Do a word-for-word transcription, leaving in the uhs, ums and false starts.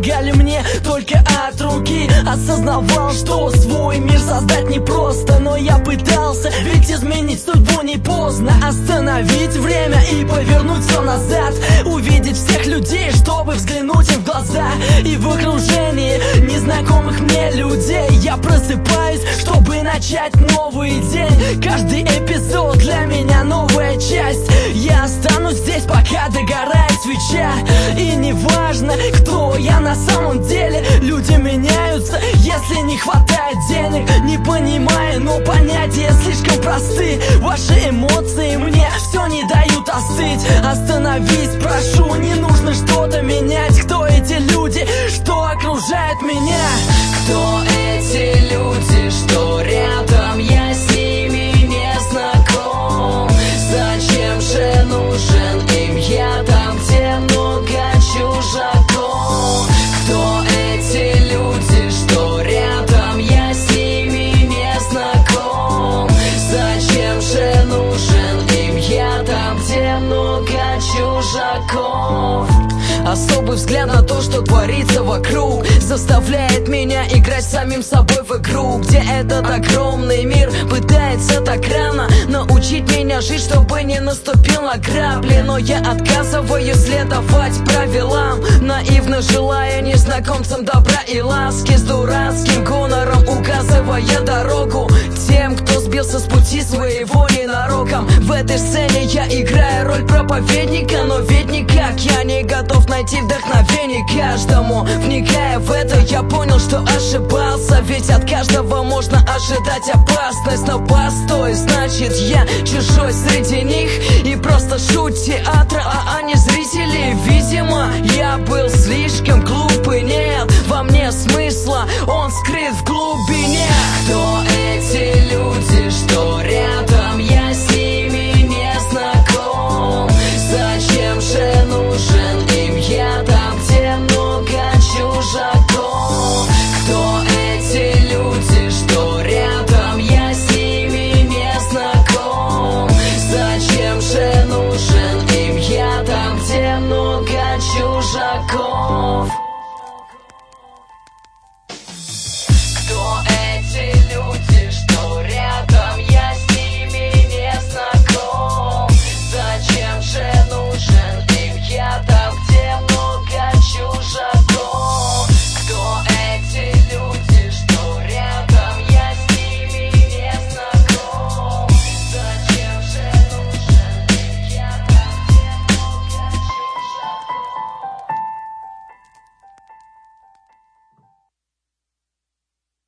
помогали мне только от руки. Осознавал, что свой мир создать непросто, но я пытался, ведь изменить судьбу не поздно. Остановить время и повернуть все назад, увидеть всех людей, чтобы взглянуть им в глаза. И в окружении незнакомых мне людей я просыпаюсь, чтобы начать новый день. Каждый эпизод для меня новая часть. Я останусь здесь, пока догорает свеча. И неважно, кто я на самом деле, люди меняются, если не хватает денег. Не понимаю, но понятия слишком просты. Ваши эмоции мне все не дают остыть. Остановись, прошу, не нужно что-то менять. Кто эти люди, что окружают меня? Кто эти люди, что рядом, я с ними не знаком. Зачем же нужен им я там, где много чужаков? Кто эти люди, что рядом, я с ними не знаком. Зачем же нужен им я там, где много чужаков? Особый взгляд на то, что творится вокруг, заставляет меня играть самим собой в игру, где этот огромный мир пытается так рано научить меня жить, чтобы не наступил на грабли. Но я отказываюсь следовать правилам, наивно желая незнакомцам добра и ласки, с дурацким гонором указывая дорогу тем, кто сбился с пути своего ненароком. В этой сцене я играю роль проповедника, но ведь никак я не готов найти вдохновение каждому. Вникая в это, я понял, что ошибался, ведь от каждого можно ожидать опасность. Но постой, значит я чужой среди них и просто шут театра, а они зрители. Видимо, я был слишком глуп,